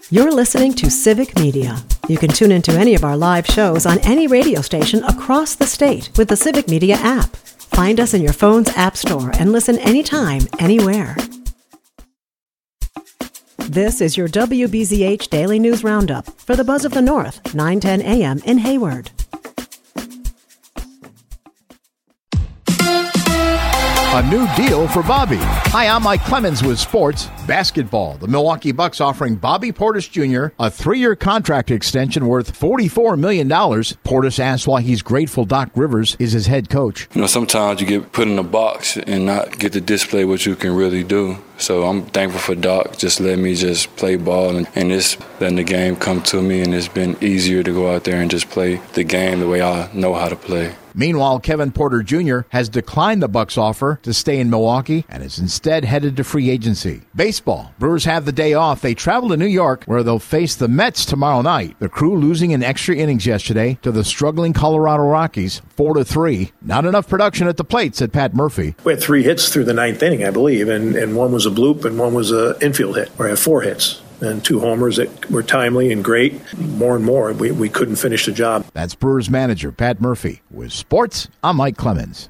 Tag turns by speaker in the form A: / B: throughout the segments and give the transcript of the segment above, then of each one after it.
A: You're listening to Civic Media. You can tune into any of our live shows on any radio station across the state with the Civic Media app. Find us in your phone's app store and listen anytime, anywhere. This is your WBZH Daily News Roundup for the Buzz of the North, 9:10 a.m. in Hayward.
B: A new deal for Bobby. Hi, I'm Mike Clemens with sports basketball. The Milwaukee Bucks offering Bobby Portis Jr. a 3-year contract extension worth $44 million. Portis asks why he's grateful Doc Rivers is his head coach.
C: Sometimes you get put in a box and not get to display what you can really do. So I'm thankful for Doc just letting me just play ball and just letting the game come to me, and it's been easier to go out there and just play the game the way I know how to play.
B: Meanwhile, Kevin Porter Jr. has declined the Bucks' offer to stay in Milwaukee and is instead headed to free agency. Baseball. Brewers have the day off. They travel to New York, where they'll face the Mets tomorrow night. The Crew losing in extra innings yesterday to the struggling Colorado Rockies, 4-3. Not enough production at the plate, said Pat Murphy.
D: We had 3 hits through the 9th inning, I believe, and one was a bloop and one was an infield hit, where I had 4 hits. And 2 homers that were timely and great. More and more, we couldn't finish the job.
B: That's Brewers manager Pat Murphy. With sports, I'm Mike Clemens.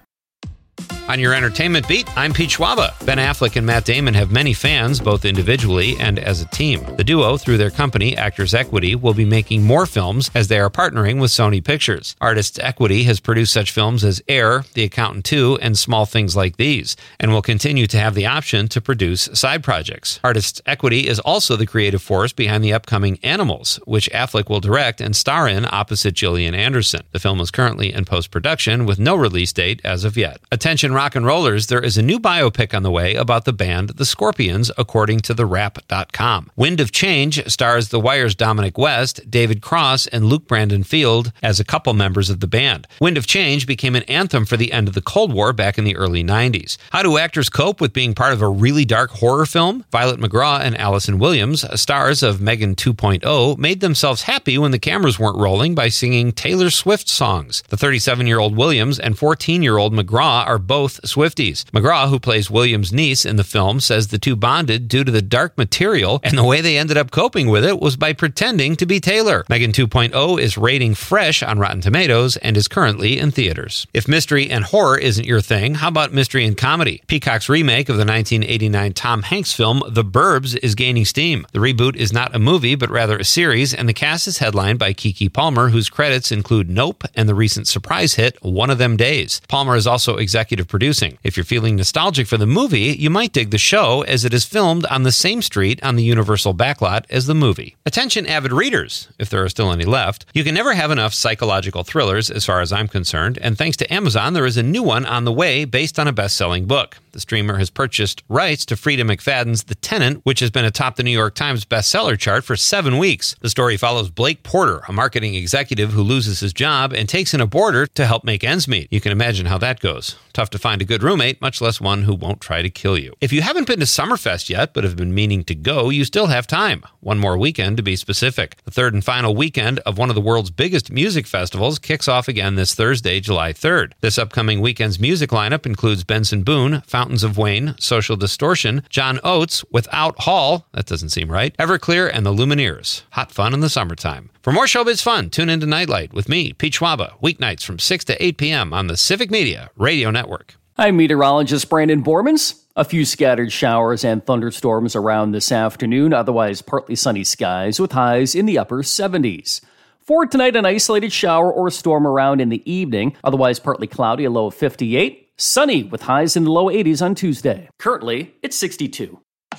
E: On your entertainment beat, I'm Pete Schwaba. Ben Affleck and Matt Damon have many fans, both individually and as a team. The duo, through their company, Actors Equity, will be making more films as they are partnering with Sony Pictures. Artists Equity has produced such films as Air, The Accountant 2, and Small Things Like These, and will continue to have the option to produce side projects. Artists Equity is also the creative force behind the upcoming Animals, which Affleck will direct and star in opposite Gillian Anderson. The film is currently in post-production with no release date as of yet. Attention rock and rollers, there is a new biopic on the way about the band The Scorpions, according to TheWrap.com. Wind of Change stars The Wire's Dominic West, David Cross, and Luke Brandon Field as a couple members of the band. Wind of Change became an anthem for the end of the Cold War back in the early 90s. How do actors cope with being part of a really dark horror film? Violet McGraw and Allison Williams, stars of Megan 2.0, made themselves happy when the cameras weren't rolling by singing Taylor Swift songs. The 37-year-old Williams and 14-year-old McGraw are both Swifties. McGraw, who plays Williams' niece in the film, says the two bonded due to the dark material, and the way they ended up coping with it was by pretending to be Taylor. Megan 2.0 is rating fresh on Rotten Tomatoes and is currently in theaters. If mystery and horror isn't your thing, how about mystery and comedy? Peacock's remake of the 1989 Tom Hanks film The Burbs is gaining steam. The reboot is not a movie, but rather a series, and the cast is headlined by Keke Palmer, whose credits include Nope and the recent surprise hit One of Them Days. Palmer is also executive producing. If you're feeling nostalgic for the movie, you might dig the show, as it is filmed on the same street on the Universal backlot as the movie. Attention avid readers, if there are still any left. You can never have enough psychological thrillers as far as I'm concerned, and thanks to Amazon, there is a new one on the way based on a best-selling book. The streamer has purchased rights to Frida McFadden's The Tenant, which has been atop the New York Times bestseller chart for 7 weeks. The story follows Blake Porter, a marketing executive who loses his job and takes in a boarder to help make ends meet. You can imagine how that goes. Tough to find a good roommate, much less one who won't try to kill you. If you haven't been to Summerfest yet, but have been meaning to go, you still have time. One more weekend to be specific. The third and final weekend of one of the world's biggest music festivals kicks off again this Thursday, July 3rd. This upcoming weekend's music lineup includes Benson Boone, Fountains of Wayne, Social Distortion, John Oates, Without Hall, that doesn't seem right, Everclear, and the Lumineers. Hot fun in the summertime. For more showbiz fun, tune into Nightlight with me, Pete Schwaba, weeknights from 6 to 8 p.m. on the Civic Media Radio Network.
F: I'm meteorologist Brandon Bormans. A few scattered showers and thunderstorms around this afternoon, otherwise partly sunny skies with highs in the upper 70s. For tonight, an isolated shower or storm around in the evening, otherwise partly cloudy, a low of 58. Sunny with highs in the low 80s on Tuesday. Currently, it's 62.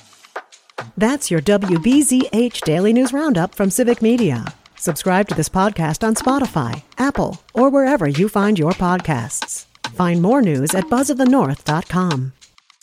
A: That's your WBZH Daily News Roundup from Civic Media. Subscribe to this podcast on Spotify, Apple, or wherever you find your podcasts. Find more news at buzzofthenorth.com.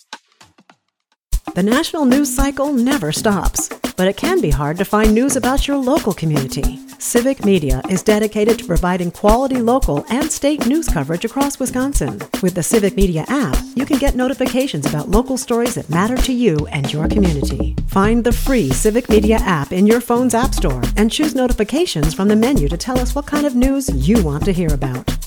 A: The national news cycle never stops, but it can be hard to find news about your local community. Civic Media is dedicated to providing quality local and state news coverage across Wisconsin. With the Civic Media app, you can get notifications about local stories that matter to you and your community. Find the free Civic Media app in your phone's app store and choose notifications from the menu to tell us what kind of news you want to hear about.